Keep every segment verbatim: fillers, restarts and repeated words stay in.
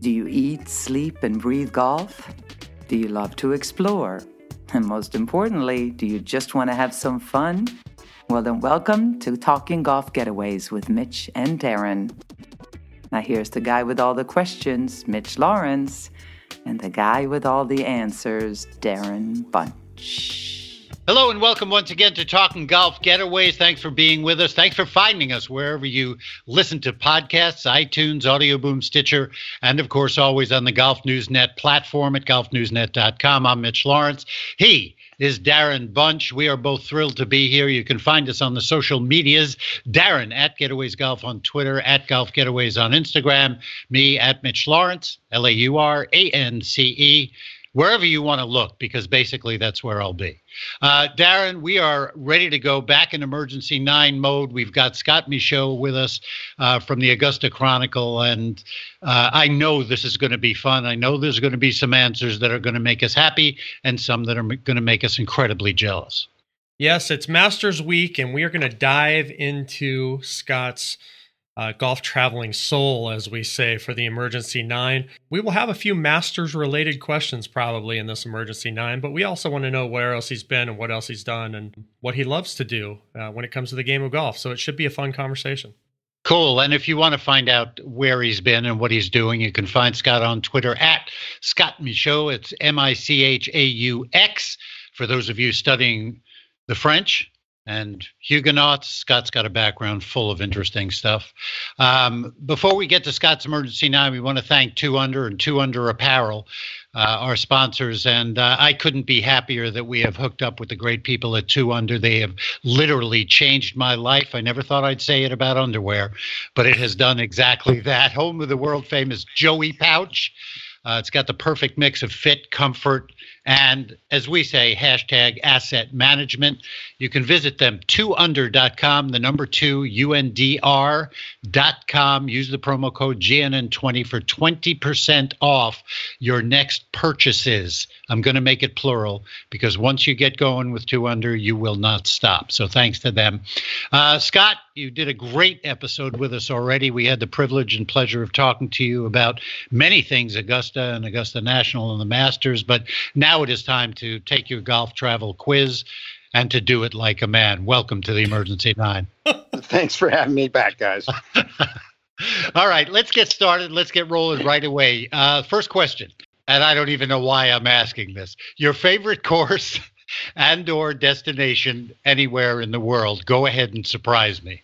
Do you eat, sleep, and breathe golf? Do you love to explore? And most importantly, do you just want to have some fun? Well, then welcome to Talking Golf Getaways with Mitch and Darren. Now here's the guy with all the questions, Mitch Lawrence, and the guy with all the answers, Darren Bunch. Hello and welcome once again to Talking Golf Getaways. Thanks for being with us. Thanks for finding us wherever you listen to podcasts, iTunes, Audio Boom, Stitcher, and of course always on the Golf News Net platform at golf news net dot com. I'm Mitch Lawrence. He is Darren Bunch. We are both thrilled to be here. You can find us on the social medias. Darren at Getaways Golf on Twitter, at Golf Getaways on Instagram, me at Mitch Lawrence, L A U R A N C E. Wherever you want to look, because basically that's where I'll be. Uh, Darren, we are ready to go back in emergency nine mode. We've got Scott Michaud with us uh, from the Augusta Chronicle, and uh, I know this is going to be fun. I know there's going to be some answers that are going to make us happy and some that are going to make us incredibly jealous. Yes, it's Masters Week, and we are going to dive into Scott's Uh, golf traveling soul, as we say, for the Emergency Nine. We will have a few Masters-related questions probably in this Emergency Nine, but we also want to know where else he's been and what else he's done and what he loves to do uh, when it comes to the game of golf. So it should be a fun conversation. Cool. And if you want to find out where he's been and what he's doing, you can find Scott on Twitter at Scott Michaud. It's M I C H A U X. For those of you studying the French and Huguenots, Scott's got a background full of interesting stuff. Um, before we get to Scott's Emergency Nine, we want to thank Two Under and Two Under Apparel, uh, our sponsors. And uh, I couldn't be happier that we have hooked up with the great people at Two Under. They have literally changed my life. I never thought I'd say it about underwear, but it has done exactly that. Home of the world famous Joey pouch. Uh, it's got the perfect mix of fit, comfort, and, as we say, hashtag asset management. You can visit them, two under dot com, the number two, U N D R dot com. Use the promo code G N N twenty for twenty percent off your next purchases. I'm going to make it plural because once you get going with Two Under, you will not stop. So thanks to them. Uh, Scott, you did a great episode with us already. We had the privilege and pleasure of talking to you about many things, Augusta and Augusta National and the Masters, but now it is time to take your golf travel quiz and to do it like a man. Welcome to the Emergency Nine. Thanks for having me back, guys. All right, let's get started. Let's get rolling right away. Uh, first question, and I don't even know why I'm asking this. Your favorite course and or destination anywhere in the world? Go ahead and surprise me.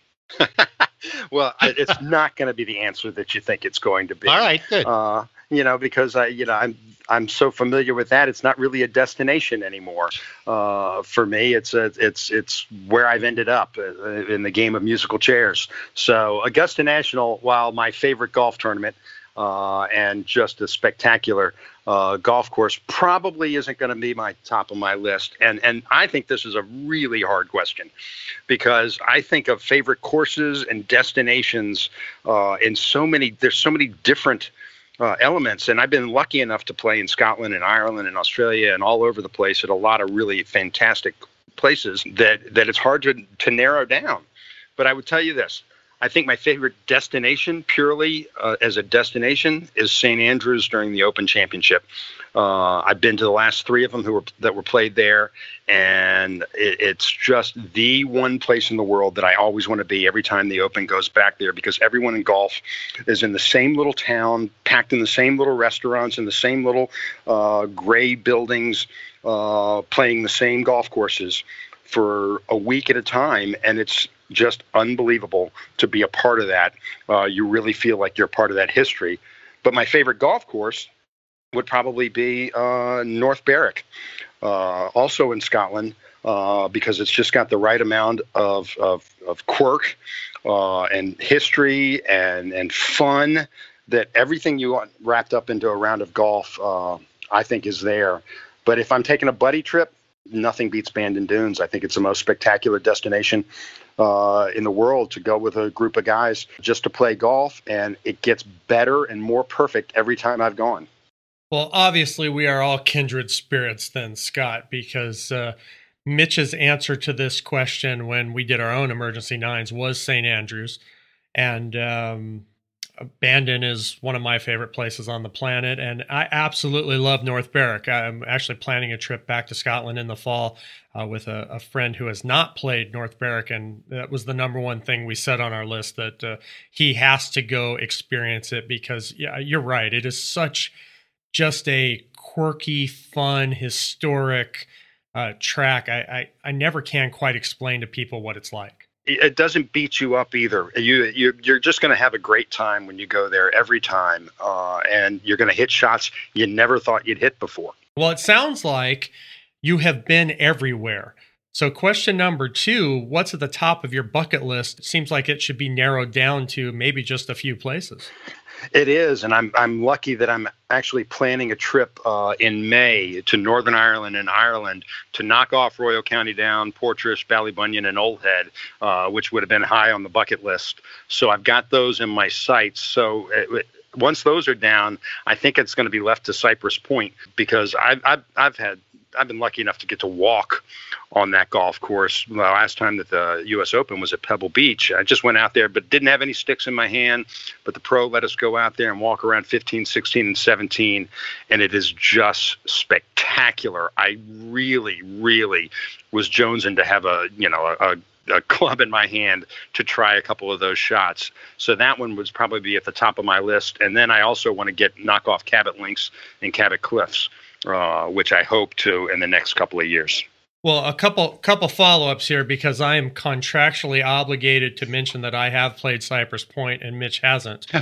Well, I, it's not going to be the answer that you think it's going to be. All right, good. Uh, you know, because I, you know, I'm I'm so familiar with that. It's not really a destination anymore. Uh, for me, it's a, it's it's where I've ended up uh, in the game of musical chairs. So Augusta National, while my favorite golf tournament uh, and just a spectacular uh, golf course, probably isn't going to be my top of my list. And and I think this is a really hard question because I think of favorite courses and destinations uh, in so many. There's so many different Uh, elements, and I've been lucky enough to play in Scotland and Ireland and Australia and all over the place at a lot of really fantastic places that that it's hard to to narrow down. But I would tell you this: I think my favorite destination, purely uh, as a destination, is Saint Andrews during the Open Championship. Uh, I've been to the last three of them who were that were played there, and it, it's just the one place in the world that I always want to be every time the Open goes back there, because everyone in golf is in the same little town, packed in the same little restaurants, in the same little uh, gray buildings, uh, playing the same golf courses for a week at a time, and it's just unbelievable to be a part of that. Uh, you really feel like you're part of that history. But my favorite golf course would probably be uh, North Berwick, uh, also in Scotland, uh, because it's just got the right amount of of, of quirk uh, and history and and fun that everything you want wrapped up into a round of golf, uh, I think, is there. But if I'm taking a buddy trip, nothing beats Bandon Dunes. I think it's the most spectacular destination uh, in the world to go with a group of guys just to play golf, and it gets better and more perfect every time I've gone. Well, obviously, we are all kindred spirits then, Scott, because uh, Mitch's answer to this question when we did our own Emergency Nines was Saint Andrews. And um, Bandon is one of my favorite places on the planet, and I absolutely love North Berwick. I'm actually planning a trip back to Scotland in the fall uh, with a, a friend who has not played North Berwick, and that was the number one thing we set on our list, that uh, he has to go experience it, because yeah, you're right. It is such just a quirky, fun, historic uh, track. I, I, I never can quite explain to people what it's like. It doesn't beat you up either. You, you you're just going to have a great time when you go there every time, uh, and you're going to hit shots you never thought you'd hit before. Well, it sounds like you have been everywhere. So question number two, what's at the top of your bucket list? It seems like it should be narrowed down to maybe just a few places. It is, and I'm I'm lucky that I'm actually planning a trip uh, in May to Northern Ireland and Ireland to knock off Royal County Down, Portrush, Ballybunion, and Old Head, uh, which would have been high on the bucket list. So I've got those in my sights. So it, once those are down, I think it's going to be left to Cypress Point, because I've I've, I've had. I've been lucky enough to get to walk on that golf course. The last time that the U S Open was at Pebble Beach, I just went out there, but didn't have any sticks in my hand. But the pro let us go out there and walk around fifteen, sixteen, and seventeen, and it is just spectacular. I really, really was jonesing to have a, you know, a, a club in my hand to try a couple of those shots. So that one would probably be at the top of my list. And then I also want to get knock off Cabot Links and Cabot Cliffs. Uh, which I hope to in the next couple of years. Well, a couple couple follow-ups here, because I am contractually obligated to mention that I have played Cypress Point and Mitch hasn't.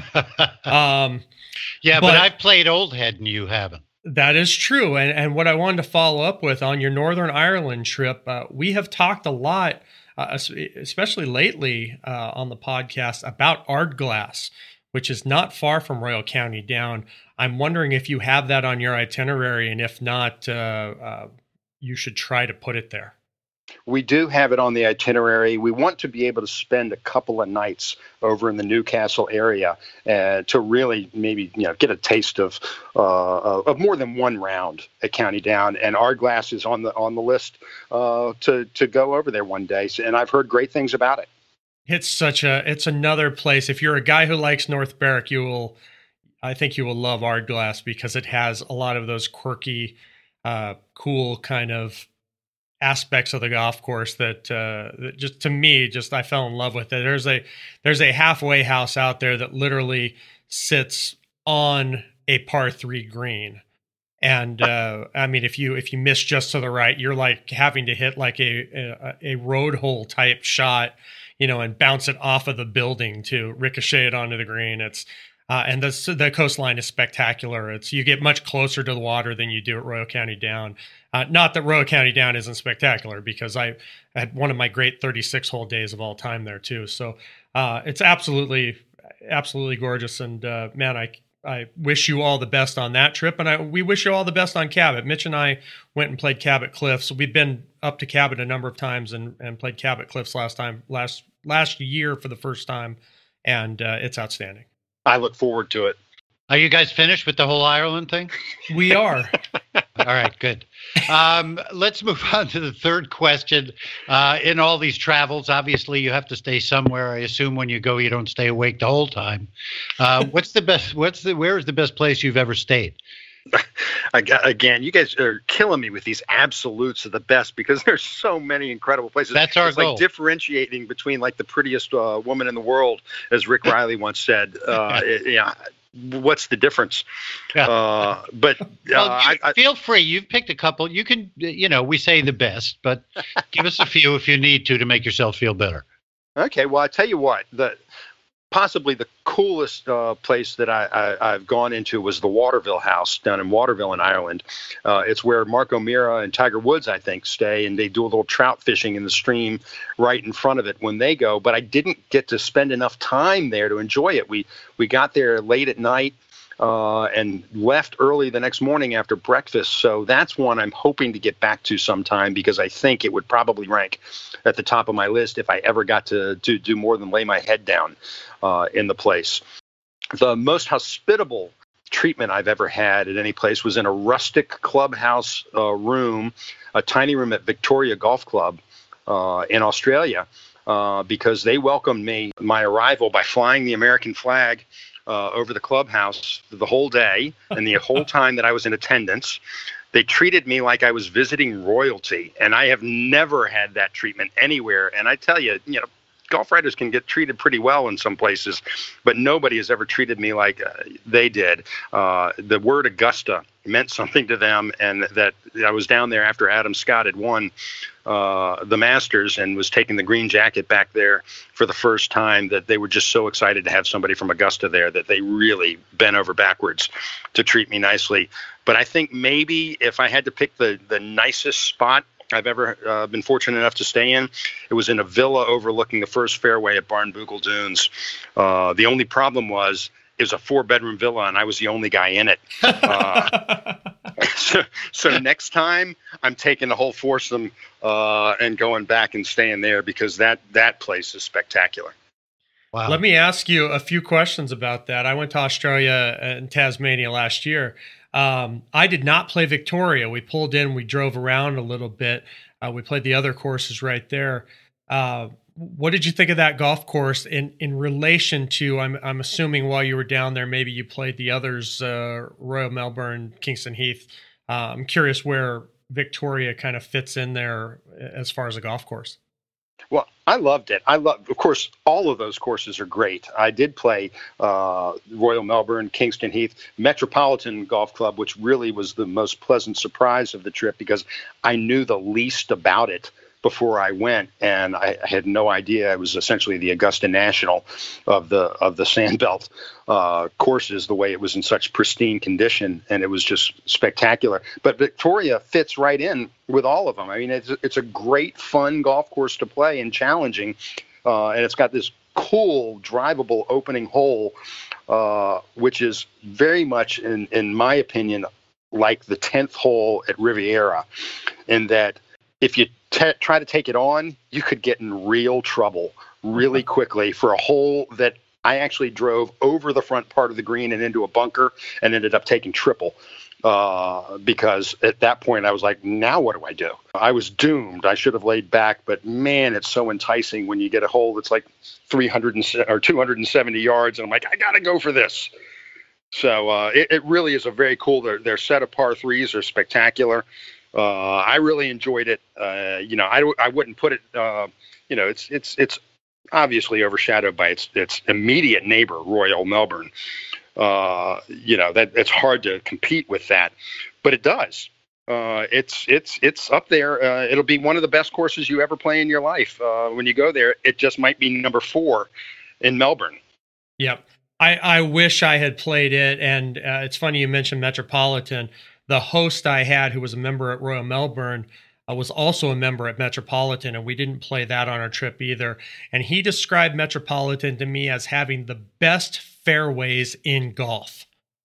um, yeah, but, but I've played Old Head and you haven't. That is true. And, and what I wanted to follow up with on your Northern Ireland trip, uh, we have talked a lot, uh, especially lately uh, on the podcast, about Ardglass, which is not far from Royal County Down. I'm wondering if you have that on your itinerary, and if not, uh, uh, you should try to put it there. We do have it on the itinerary. We want to be able to spend a couple of nights over in the Newcastle area uh, to really maybe you know get a taste of uh, of more than one round at County Down. And Ardglass is on the on the list uh, to to go over there one day. And I've heard great things about it. It's such a it's another place. If you're a guy who likes North Berwick, you will. I think you will love Ardglass, because it has a lot of those quirky, uh, cool kind of aspects of the golf course that, uh, that just to me, just I fell in love with it. There's a there's a halfway house out there that literally sits on a par three green, and uh, I mean, if you if you miss just to the right, you're like having to hit like a a, a road hole type shot, you know, and bounce it off of the building to ricochet it onto the green. It's Uh, and the the coastline is spectacular. It's you get much closer to the water than you do at Royal County Down. Uh, not that Royal County Down isn't spectacular, because I had one of my great thirty-six hole days of all time there too. So uh, it's absolutely absolutely gorgeous. And uh, man, I I wish you all the best on that trip, and I we wish you all the best on Cabot. Mitch and I went and played Cabot Cliffs. We've been up to Cabot a number of times and and played Cabot Cliffs last time last last year for the first time, and uh, it's outstanding. I look forward to it. Are you guys finished with the whole Ireland thing? We are. All right, good. Um, let's move on to the third question. Uh, in all these travels, obviously, you have to stay somewhere. I assume when you go, you don't stay awake the whole time. Uh, what's the best? What's the? Where is the best place you've ever stayed? Again, you guys are killing me with these absolutes of the best, because there's so many incredible places. That's our it's goal. Like differentiating between like the prettiest uh, woman in the world, as Rick Riley once said. Uh, it, yeah, what's the difference? Uh, but uh, well, I, I, feel free. You've picked a couple. You can, you know, we say the best, but give us a few if you need to to make yourself feel better. Okay. Well, I tell you what, the possibly the coolest uh, place that I, I, I've gone into was the Waterville House down in Waterville in Ireland. Uh, it's where Mark O'Meara and Tiger Woods, I think, stay, and they do a little trout fishing in the stream right in front of it when they go. But I didn't get to spend enough time there to enjoy it. We we got there late at night uh, and left early the next morning after breakfast. So that's one I'm hoping to get back to sometime, because I think it would probably rank at the top of my list if I ever got to, to do more than lay my head down uh, in the place. The most hospitable treatment I've ever had at any place was in a rustic clubhouse uh, room, a tiny room at Victoria Golf Club uh, in Australia. uh, because they welcomed me, my arrival, by flying the American flag uh, over the clubhouse the whole day and the whole time that I was in attendance. They treated me like I was visiting royalty, and I have never had that treatment anywhere. And I tell you, you know, golf writers can get treated pretty well in some places, but nobody has ever treated me like uh, they did. Uh, the word Augusta meant something to them, and that I was down there after Adam Scott had won uh, the Masters and was taking the green jacket back there for the first time, that they were just so excited to have somebody from Augusta there that they really bent over backwards to treat me nicely. But I think maybe if I had to pick the, the nicest spot I've ever uh, been fortunate enough to stay in, it was in a villa overlooking the first fairway at Barnbougle Dunes. Uh, the only problem was it was a four-bedroom villa, and I was the only guy in it. Uh, so, so next time, I'm taking the whole foursome uh, and going back and staying there, because that that place is spectacular. Wow. Let me ask you a few questions about that. I went to Australia and Tasmania last year. Um, I did not play Victoria. We pulled in, we drove around a little bit. Uh, we played the other courses right there. Uh, what did you think of that golf course in, in relation to, I'm, I'm assuming while you were down there, maybe you played the others, uh, Royal Melbourne, Kingston Heath. Uh, I'm curious where Victoria kind of fits in there as far as a golf course. Well, I loved it. I love, of course, all of those courses are great. I did play uh, Royal Melbourne, Kingston Heath, Metropolitan Golf Club, which really was the most pleasant surprise of the trip, because I knew the least about it before I went, and I, I had no idea it was essentially the Augusta National of the of the Sandbelt uh, courses, the way it was in such pristine condition, and it was just spectacular. But Victoria fits right in with all of them. I mean, it's it's a great, fun golf course to play and challenging, uh, and it's got this cool, drivable opening hole, uh, which is very much, in in my opinion, like the tenth hole at Riviera, in that if you t- try to take it on, you could get in real trouble really quickly for a hole that I actually drove over the front part of the green and into a bunker and ended up taking triple. Uh, because at that point I was like, now what do I do? I was doomed. I should have laid back, but man, it's so enticing when you get a hole that's like three hundred or two hundred seventy yards. And I'm like, I got to go for this. So uh, it, it really is a very cool, their, their set of par threes are spectacular. Uh, I really enjoyed it. Uh, you know, I, I wouldn't put it, uh, you know, it's, it's, it's obviously overshadowed by its, its immediate neighbor, Royal Melbourne. Uh, you know, that it's hard to compete with that, but it does. Uh, it's, it's, it's up there. Uh, it'll be one of the best courses you ever play in your life. Uh, when you go there, it just might be number four in Melbourne. Yep. I, I wish I had played it. And uh, it's funny you mentioned Metropolitan. The host I had, who was a member at Royal Melbourne, uh, was also a member at Metropolitan, and we didn't play that on our trip either. And he described Metropolitan to me as having the best fairways in golf.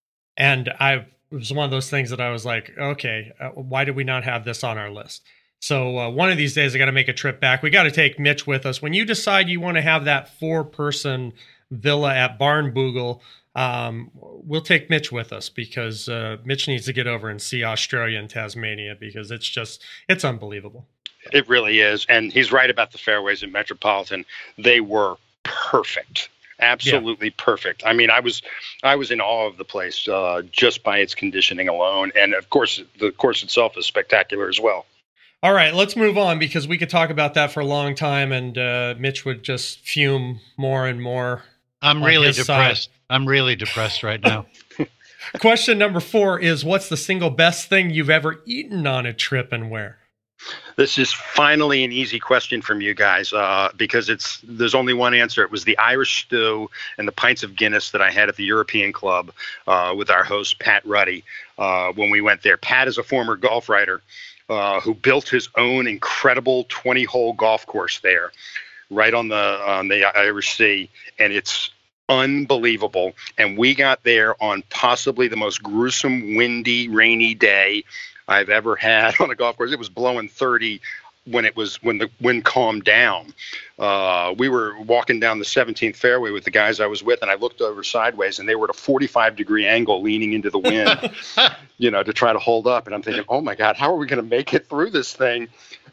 And I it was one of those things that I was like, okay, uh, why did we not have this on our list? So uh, one of these days I got to make a trip back. We got to take Mitch with us. When you decide you want to have that four-person villa at Barnbougle, Um, we'll take Mitch with us, because uh, Mitch needs to get over and see Australia and Tasmania, because it's just, it's unbelievable. It really is. And he's right about the fairways in Metropolitan. They were perfect. Absolutely yeah. perfect. I mean, I was, I was in awe of the place uh, just by its conditioning alone. And of course, the course itself is spectacular as well. All right, let's move on, because we could talk about that for a long time, and uh, Mitch would just fume more and more. I'm really depressed. Side. I'm really depressed right now. Question number four is, what's the single best thing you've ever eaten on a trip, and where? This is finally an easy question from you guys, uh, because it's there's only one answer. It was the Irish stew and the pints of Guinness that I had at the European Club uh, with our host, Pat Ruddy, uh, when we went there. Pat is a former golf writer uh, who built his own incredible twenty-hole golf course there, right on the on the Irish Sea, and it's unbelievable. And we got there on possibly the most gruesome, windy, rainy day I've ever had on a golf course. It was blowing thirty when it was when the wind calmed down. Uh, we were walking down the seventeenth fairway with the guys I was with, and I looked over sideways, and they were at a forty-five degree angle, leaning into the wind, you know, to try to hold up. And I'm thinking, oh my God, how are we going to make it through this thing?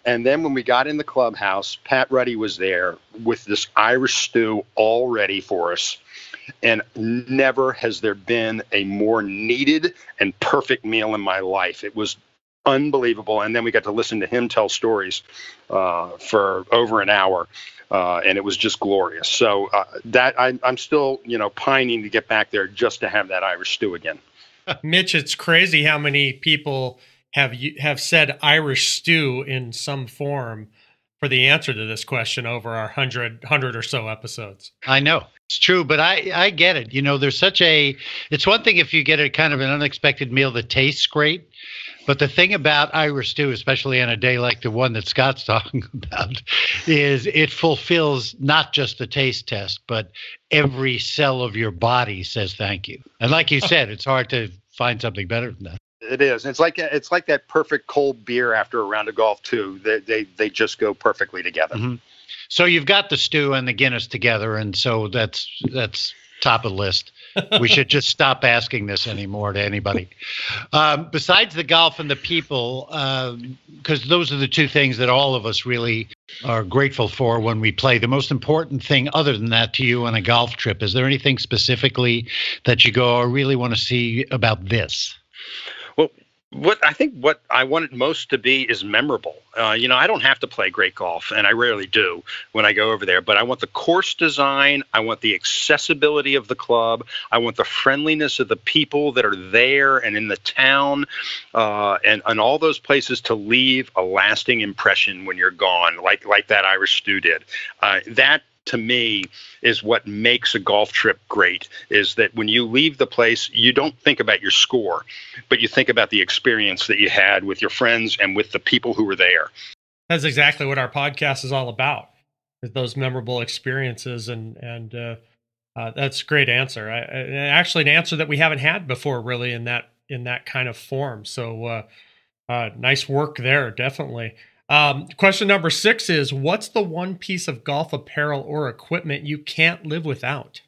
And then when we got in the clubhouse, Pat Ruddy was there with this Irish stew all ready for us. And never has there been a more needed and perfect meal in my life. It was unbelievable. And then we got to listen to him tell stories uh, for over an hour. Uh, and it was just glorious. So uh, that I, I'm still, you know, pining to get back there just to have that Irish stew again. Mitch, it's crazy how many people have have said Irish stew in some form for the answer to this question over our hundred hundred or so episodes. I know it's true, but I I get it. You know, there's such a. It's one thing if you get a kind of an unexpected meal that tastes great. But the thing about Irish stew, especially on a day like the one that Scott's talking about, is it fulfills not just the taste test, but every cell of your body says thank you. And like you said, it's hard to find something better than that. It is. It's like it's like that perfect cold beer after a round of golf too. They they they just go perfectly together. Mm-hmm. So you've got the stew and the Guinness together, and so that's that's top of the list. We should just stop asking this anymore to anybody. Um, besides the golf and the people, because um, those are the two things that all of us really are grateful for when we play. The most important thing other than that to you on a golf trip, is there anything specifically that you go, I really want to see about this? Well, what I think what I want it most to be is memorable. Uh, you know, I don't have to play great golf, and I rarely do when I go over there, but I want the course design. I want the accessibility of the club. I want the friendliness of the people that are there and in the town, uh, and, and all those places to leave a lasting impression when you're gone, like, like that Irish stew did. Uh, that, to me, is what makes a golf trip great, is that when you leave the place, you don't think about your score, but you think about the experience that you had with your friends and with the people who were there. That's exactly what our podcast is all about, is those memorable experiences. And, and uh, uh, that's a great answer. I, I, actually, an answer that we haven't had before, really, in that, in that kind of form. So uh, uh, nice work there, definitely. Um, question number six is, what's the one piece of golf apparel or equipment you can't live without?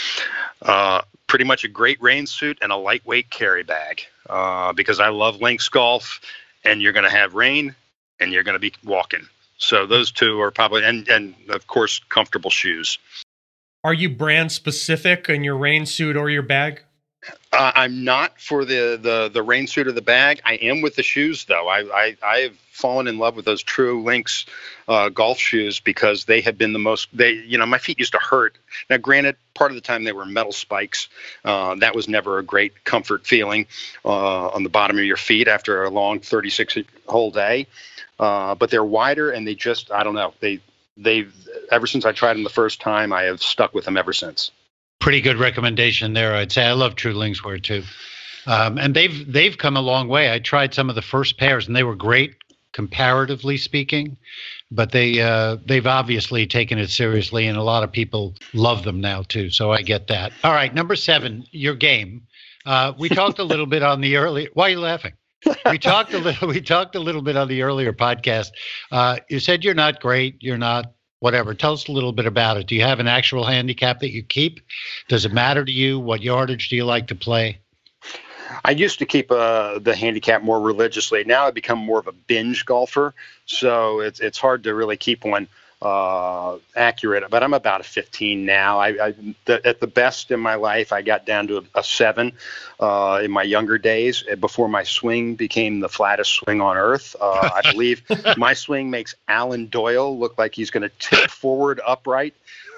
Uh, pretty much a great rain suit and a lightweight carry bag, uh, because I love links golf, and you're going to have rain and you're going to be walking. So those two are probably, and, and of course, comfortable shoes. Are you brand specific in your rain suit or your bag? Uh, I'm not for the, the, the rain suit or the bag. I am with the shoes, though. I, I, I have fallen in love with those True Links uh, golf shoes, because they have been the most, they, you know, my feet used to hurt. Now, granted, part of the time they were metal spikes. Uh, that was never a great comfort feeling uh, on the bottom of your feet after a long thirty-six hole day. Uh, but they're wider, and they just, I don't know, they, they've, ever since I tried them the first time, I have stuck with them ever since. Pretty good recommendation there, I'd say. I love True Linkswear too, um, and they've they've come a long way. I tried some of the first pairs, and they were great, comparatively speaking, but they uh, they've obviously taken it seriously, and a lot of people love them now too. So I get that. All right, number seven, your game. Uh, we talked a little bit on the early. Why are you laughing? We talked a little. We talked a little bit on the earlier podcast. Uh, you said you're not great. You're not. Whatever. Tell us a little bit about it. Do you have an actual handicap that you keep? Does it matter to you? What yardage do you like to play? I used to keep uh, the handicap more religiously. Now I've become more of a binge golfer, so it's it's hard to really keep one uh, accurate. But I'm about a fifteen now. I, I the, at the best in my life, I got down to a, a seven uh, in my younger days, before my swing became the flattest swing on earth. Uh, I believe my swing makes Alan Doyle look like he's going to tip forward upright.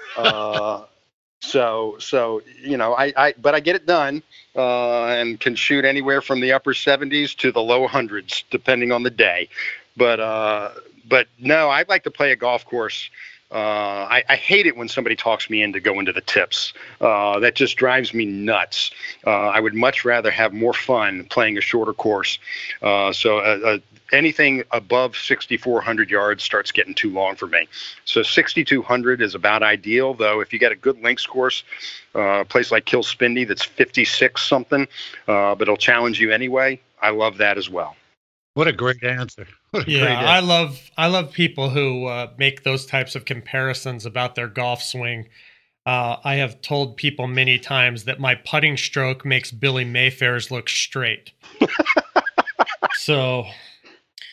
Uh, so so you know, I, I but I get it done. Uh, and can shoot anywhere from the upper seventies to the low hundreds, depending on the day. But uh, but no, I like to play a golf course. Uh, I, I hate it when somebody talks me into going to the tips. Uh, that just drives me nuts. Uh, I would much rather have more fun playing a shorter course. Uh, so uh, uh, anything above sixty-four hundred yards starts getting too long for me. So sixty-two hundred is about ideal, though. If you get a good links course, uh, a place like Kilspindie that's fifty-six something, uh, but it'll challenge you anyway, I love that as well. What a great answer. What a yeah, great answer. I love I love people who uh, make those types of comparisons about their golf swing. Uh, I have told people many times that my putting stroke makes Billy Mayfair's look straight. So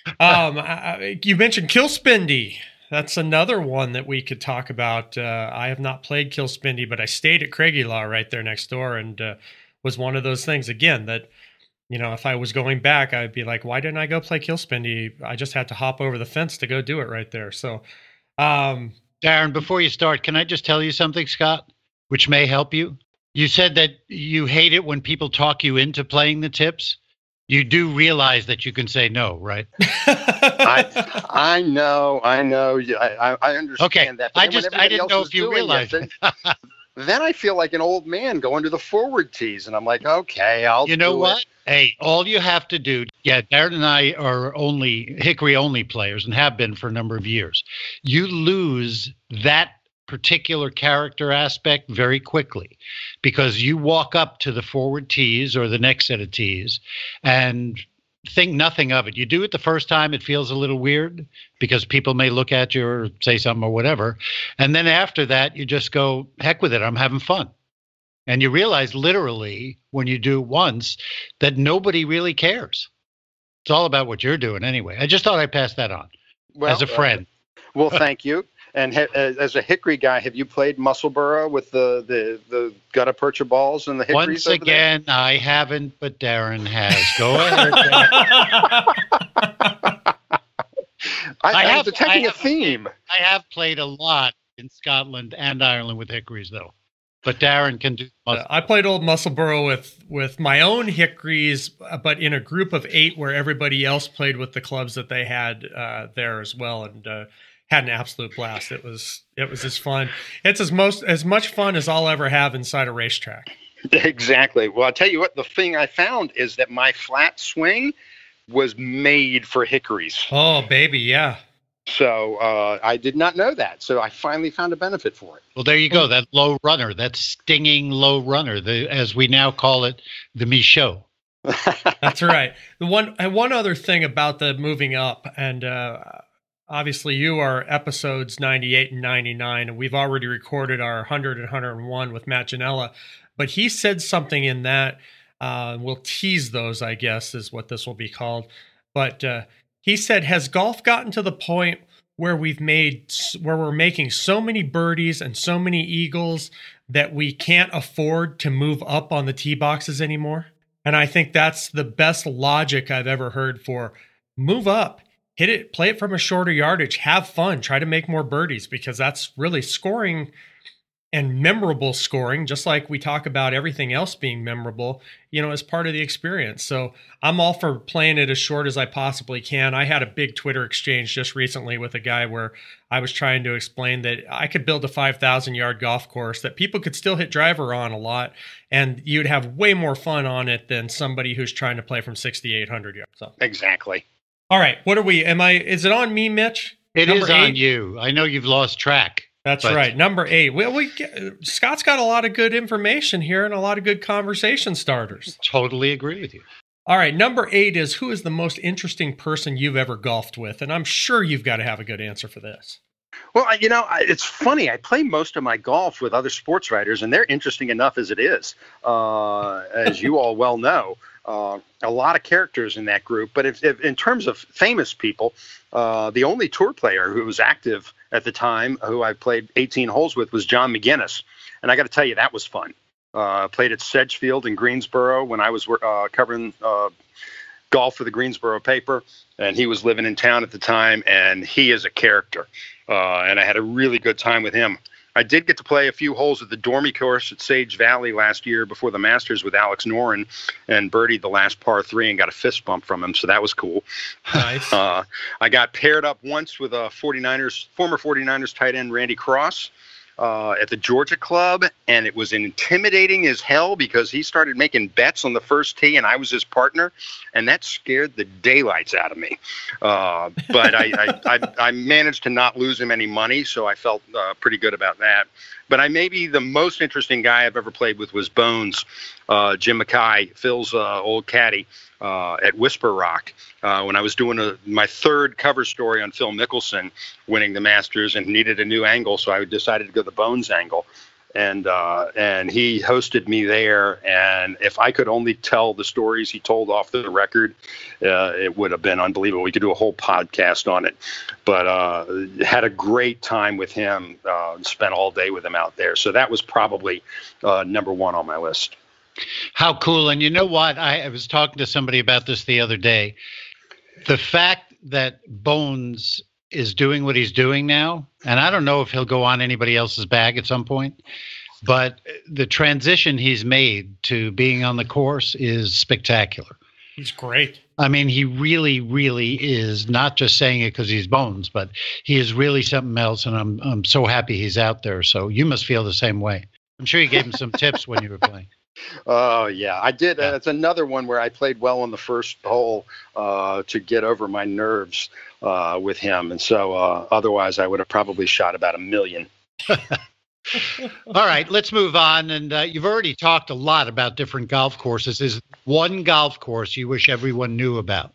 um, I, you mentioned Kilspindy. That's another one that we could talk about. Uh, I have not played Kilspindy, but I stayed at Craigielaw right there next door, and uh, was one of those things again that, you know, if I was going back, I'd be like, why didn't I go play Kilspindy? I just had to hop over the fence to go do it right there. So, um, Darren, before you start, can I just tell you something, Scott, which may help you? You said that you hate it when people talk you into playing the tips. You do realize that you can say no, right? I, I know, I know. I, I understand okay. that. I just, I didn't know if you realized it. Then, then I feel like an old man going to the forward tees, and I'm like, okay, I'll. You know do what? It. Hey, all you have to do, yeah, Darren and I are only Hickory only players and have been for a number of years. You lose that particular character aspect very quickly because you walk up to the forward tees or the next set of tees and think nothing of it. You do it the first time, it feels a little weird because people may look at you or say something or whatever. And then after that, you just go, heck with it, I'm having fun. And you realize literally when you do it once that nobody really cares. It's all about what you're doing anyway. I just thought I'd pass that on well, as a friend. Uh, well, thank you. And ha- as a Hickory guy, have you played Musselburgh with the, the, the gutta percha balls and the Hickories? Once again, I haven't, but Darren has. Go ahead, Darren. I, I, I have, was detecting I a have, theme. I have played a lot in Scotland and Ireland with Hickories, though. But Darren can do. Uh, I played Old Musselburgh with, with my own Hickories, but in a group of eight where everybody else played with the clubs that they had uh, there as well. And uh, had an absolute blast. It was it was as fun. It's as most as much fun as I'll ever have inside a racetrack. Exactly. Well, I'll tell you what, the thing I found is that my flat swing was made for Hickories. Oh, baby, yeah. So uh, I did not know that. So I finally found a benefit for it. Well, there you go. That low runner, that stinging low runner, the, as we now call it, the Michaud. That's right. The one and one other thing about the moving up, and uh, obviously you are episodes ninety-eight and ninety-nine, and we've already recorded our one hundred and one hundred and one with Matt Janella, but he said something in that, uh, we'll tease those, I guess, is what this will be called. But uh, he said, has golf gotten to the point where we've made, where we're making so many birdies and so many eagles that we can't afford to move up on the tee boxes anymore? And I think that's the best logic I've ever heard for move up, hit it, play it from a shorter yardage, have fun, try to make more birdies, because that's really scoring and memorable scoring, just like we talk about everything else being memorable, you know, as part of the experience. So I'm all for playing it as short as I possibly can. I had a big Twitter exchange just recently with a guy where I was trying to explain that I could build a five thousand yard golf course that people could still hit driver on a lot, and you'd have way more fun on it than somebody who's trying to play from sixty-eight hundred yards. So. Exactly. All right. What are we? Am I, is it on me, Mitch? It Number is eight? on you. I know you've lost track. That's but... right. Number eight. Well, we Scott's got a lot of good information here and a lot of good conversation starters. Totally agree with you. All right. Number eight is, who is the most interesting person you've ever golfed with? And I'm sure you've got to have a good answer for this. Well, you know, it's funny. I play most of my golf with other sports writers, and they're interesting enough as it is, uh, as you all well know. Uh, a lot of characters in that group. But if, if in terms of famous people, uh, the only tour player who was active at the time, who I played eighteen holes with, was John McGuinness. And I got to tell you, that was fun. Uh, played at Sedgefield in Greensboro when I was uh, covering uh, golf for the Greensboro paper. And he was living in town at the time, and he is a character. Uh, and I had a really good time with him. I did get to play a few holes at the Dormy course at Sage Valley last year before the Masters with Alex Noren, and birdied the last par three and got a fist bump from him, so that was cool. Nice. uh, I got paired up once with a 49ers, former 49ers tight end Randy Cross uh, at the Georgia Club, and it was intimidating as hell because he started making bets on the first tee, and I was his partner, and that scared the daylights out of me. Uh, but I, I, I, I managed to not lose him any money, so I felt uh, pretty good about that. But I maybe the most interesting guy I've ever played with was Bones, uh, Jim Mackay, Phil's uh, old caddy uh, at Whisper Rock. Uh, when I was doing a, my third cover story on Phil Mickelson winning the Masters and needed a new angle, so I decided to go the Bones angle. and uh, and he hosted me there. And if I could only tell the stories he told off the record, uh, it would have been unbelievable. We could do a whole podcast on it. But uh, had a great time with him. Uh, spent all day with him out there. So that was probably uh, number one on my list. How cool. And you know what? I, I was talking to somebody about this the other day. The fact that Bones is doing what he's doing now, and I don't know if he'll go on anybody else's bag at some point, but the transition he's made to being on the course is spectacular. He's great. I mean, he really, really is, not just saying it because he's Bones, but he is really something else, and I'm I'm so happy he's out there. So you must feel the same way. I'm sure you gave him some tips when you were playing. Oh, yeah, I did. Yeah. Uh, it's another one where I played well on the first hole uh, to get over my nerves uh, with him. And so uh, otherwise, I would have probably shot about a million. All right, let's move on. And uh, you've already talked a lot about different golf courses. Is one golf course you wish everyone knew about?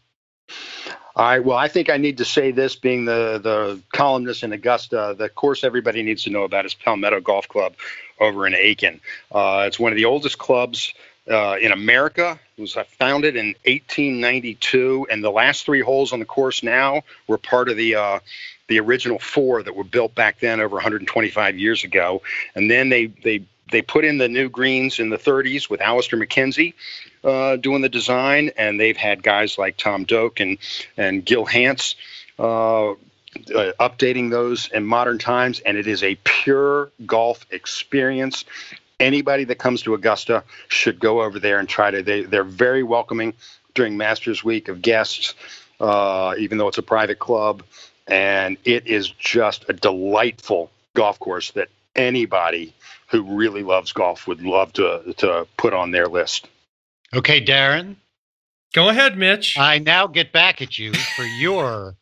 All right. Well, I think I need to say this, being the, the columnist in Augusta. The course everybody needs to know about is Palmetto Golf Club over in Aiken. Uh, it's one of the oldest clubs uh, in America. It was founded in eighteen ninety-two, and the last three holes on the course now were part of the uh, the original four that were built back then over one hundred twenty-five years ago. And then they they they put in the new greens in the thirties with Alistair McKenzie uh, doing the design, and they've had guys like Tom Doak and and Gil Hance uh, uh, updating those in modern times, and it is a pure golf experience. Anybody that comes to Augusta should go over there and try to. They they're very welcoming during Masters Week of guests, uh, even though it's a private club, and it is just a delightful golf course that anybody who really loves golf would love to to put on their list. Okay, Darren. Go ahead, Mitch. I now get back at you for your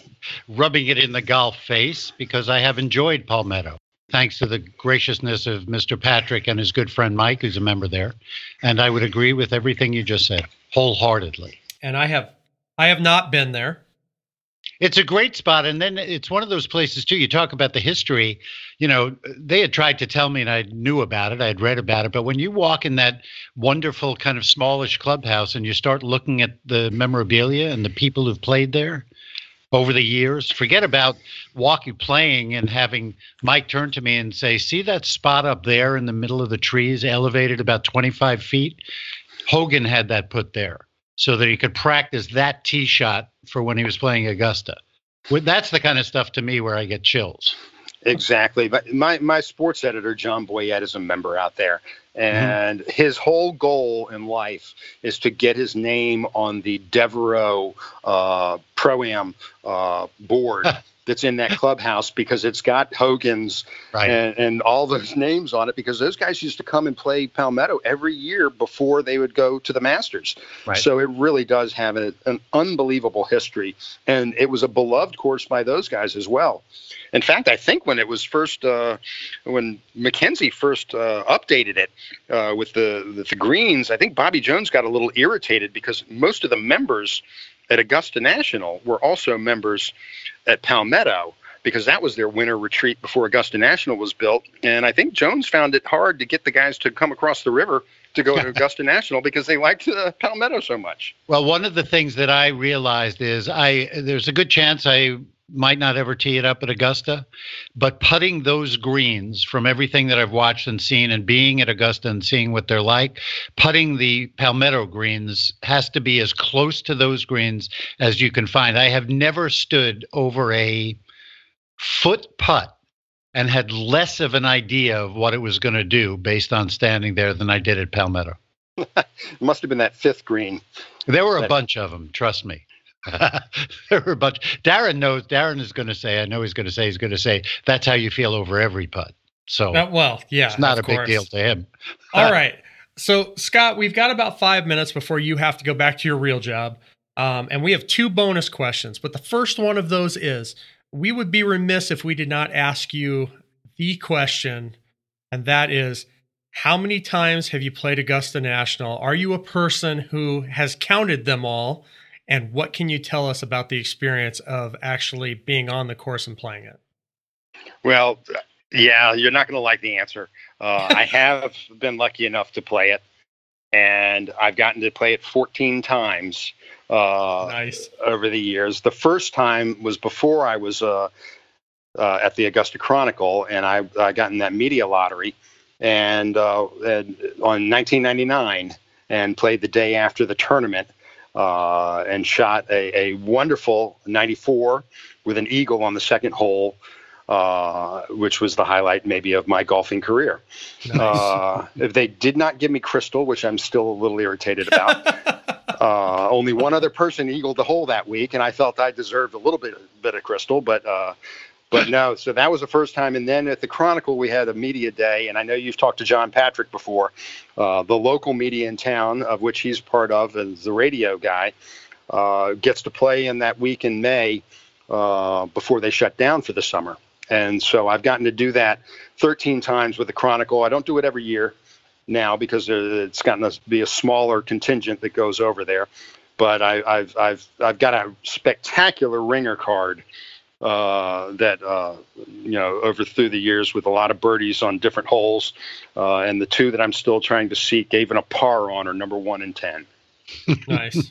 rubbing it in the golf face, because I have enjoyed Palmetto, thanks to the graciousness of Mister Patrick and his good friend Mike, who's a member there. And I would agree with everything you just said, wholeheartedly. And I have I have not been there. It's a great spot. And then it's one of those places, too. You talk about the history. You know, they had tried to tell me, and I knew about it. I had read about it. But when you walk in that wonderful kind of smallish clubhouse and you start looking at the memorabilia and the people who've played there over the years, forget about walking, playing, and having Mike turn to me and say, see that spot up there in the middle of the trees, elevated about twenty-five feet? Hogan had that put there so that he could practice that tee shot for when he was playing Augusta. That's the kind of stuff to me where I get chills. Exactly. But my, my sports editor, John Boyette, is a member out there. And mm-hmm. his whole goal in life is to get his name on the Devereaux uh, Pro-Am uh, board that's in that clubhouse, because it's got Hogan's right. and, and all those names on it, because those guys used to come and play Palmetto every year before they would go to the Masters. Right. So it really does have a, an unbelievable history. And it was a beloved course by those guys as well. In fact, I think when it was first, uh, when McKenzie first uh, updated it uh, with the with the greens, I think Bobby Jones got a little irritated because most of the members at Augusta National were also members at Palmetto, because that was their winter retreat before Augusta National was built. And I think Jones found it hard to get the guys to come across the river to go to Augusta National because they liked uh, Palmetto so much. Well, one of the things that I realized is I there's a good chance I might not ever tee it up at Augusta, but putting those greens, from everything that I've watched and seen and being at Augusta and seeing what they're like, putting the Palmetto greens has to be as close to those greens as you can find. I have never stood over a foot putt and had less of an idea of what it was going to do based on standing there than I did at Palmetto. It must have been that fifth green. There were a bunch of them, trust me. There were a bunch. Darren knows. Darren is going to say, I know he's going to say, he's going to say, that's how you feel over every putt. So, uh, well, yeah, it's not a course. big deal to him. All right. So, Scott, we've got about five minutes before you have to go back to your real job. Um, and we have two bonus questions. But the first one of those is, we would be remiss if we did not ask you the question, and that is, how many times have you played Augusta National? Are you a person who has counted them all? And what can you tell us about the experience of actually being on the course and playing it? Well, Yeah, you're not going to like the answer. Uh, I have been lucky enough to play it, and I've gotten to play it fourteen times uh, nice. over the years. The first time was before I was uh, uh, at the Augusta Chronicle, and I, I got in that media lottery and, uh, and on nineteen ninety-nine and played the day after the tournament uh, and shot a, a wonderful ninety-four with an eagle on the second hole. Uh, which was the highlight maybe of my golfing career. Nice. Uh, if they did not give me crystal, which I'm still a little irritated about, uh, only one other person eagled the hole that week, and I felt I deserved a little bit, bit of crystal, but uh, but no. So that was the first time. And then at the Chronicle, we had a media day, and I know you've talked to John Patrick before. Uh, the local media in town, of which he's part of, as the radio guy, uh, gets to play in that week in May uh, before they shut down for the summer. And so I've gotten to do that thirteen times with the Chronicle. I don't do it every year now because it's gotten to be a smaller contingent that goes over there. But I, I've I've I've got a spectacular ringer card uh, that uh, you know over through the years with a lot of birdies on different holes, uh, and the two that I'm still trying to seek even a par on are number one and ten. Nice.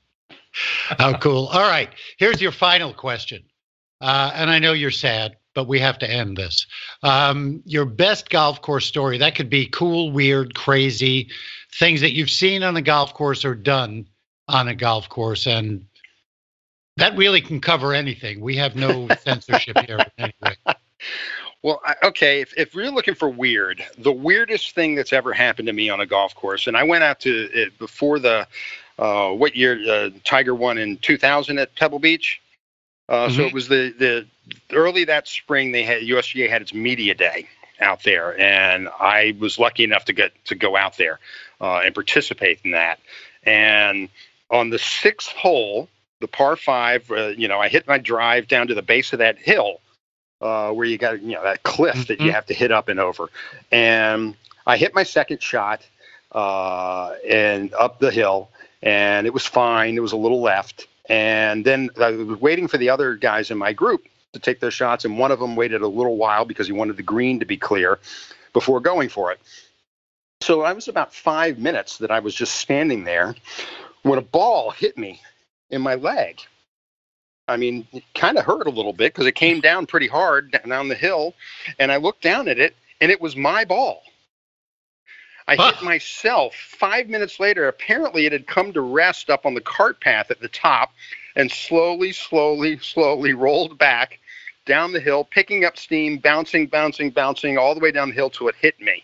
How cool! All right, here's your final question, uh, and I know you're sad, but we have to end this. Um, your best golf course story, that could be cool, weird, crazy, things that you've seen on a golf course or done on a golf course. And that really can cover anything. We have no censorship here anyway. Well, I, okay, if, if we're looking for weird, the weirdest thing that's ever happened to me on a golf course, and I went out to it before the, uh, what year, uh, Tiger won in two thousand at Pebble Beach. Uh, mm-hmm. So it was the, the early that spring, they had U S G A had its media day out there, and I was lucky enough to get to go out there uh, and participate in that. And on the sixth hole, the par five, uh, you know, I hit my drive down to the base of that hill uh, where you got, you know, that cliff mm-hmm. that you have to hit up and over. And I hit my second shot uh, and up the hill, and it was fine. There was a little left. And then I was waiting for the other guys in my group to take their shots, and one of them waited a little while because he wanted the green to be clear before going for it. So I was about five minutes that I was just standing there when a ball hit me in my leg. I mean, it kind of hurt a little bit because it came down pretty hard down the hill, and I looked down at it, and it was my ball. I hit myself five minutes later. Apparently, it had come to rest up on the cart path at the top and slowly, slowly, slowly rolled back down the hill, picking up steam, bouncing, bouncing, bouncing all the way down the hill till it hit me.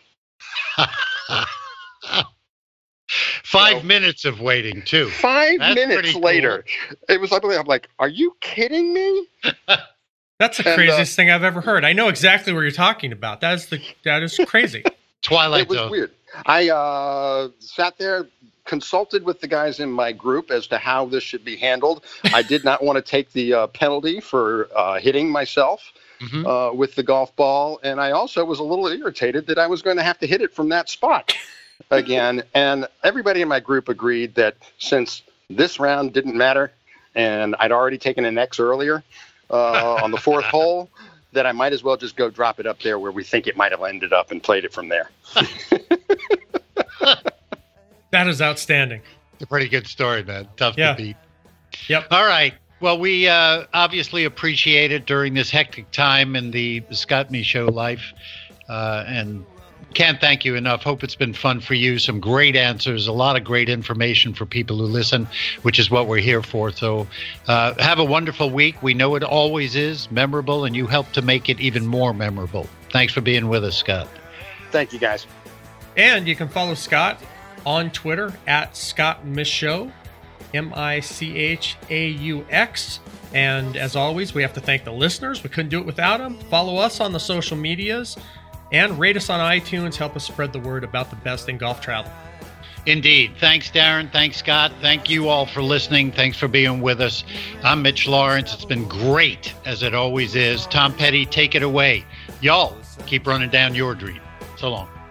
Five so, minutes of waiting, too. Five That's minutes later. Cool. It was like, I'm like, are you kidding me? That's the and, craziest uh, thing I've ever heard. I know exactly what you're talking about. That is the that is crazy. Twilight It was Zone. weird. I uh, sat there, consulted with the guys in my group as to how this should be handled. I did not want to take the uh, penalty for uh, hitting myself mm-hmm. uh, with the golf ball. And I also was a little irritated that I was going to have to hit it from that spot again. And everybody in my group agreed that since this round didn't matter and I'd already taken an X earlier uh, on the fourth hole, that I might as well just go drop it up there where we think it might have ended up and played it from there. That is outstanding. It's a pretty good story, man. Tough yeah. to beat. Yep. All right. Well, we uh, obviously appreciate it during this hectic time in the Scott Me Show life. Uh, and can't thank you enough. Hope it's been fun for you. Some great answers, a lot of great information for people who listen, which is what we're here for. So uh, have a wonderful week. We know it always is memorable, and you help to make it even more memorable. Thanks for being with us, Scott. Thank you, guys. And you can follow Scott on Twitter at Scott Michaud, M I C H A U X. And as always, we have to thank the listeners. We couldn't do it without them. Follow us on the social medias and rate us on iTunes. Help us spread the word about the best in golf travel. Indeed. Thanks, Darren. Thanks, Scott. Thank you all for listening. Thanks for being with us. I'm Mitch Lawrence. It's been great, as it always is. Tom Petty, take it away. Y'all, keep running down your dream. So long.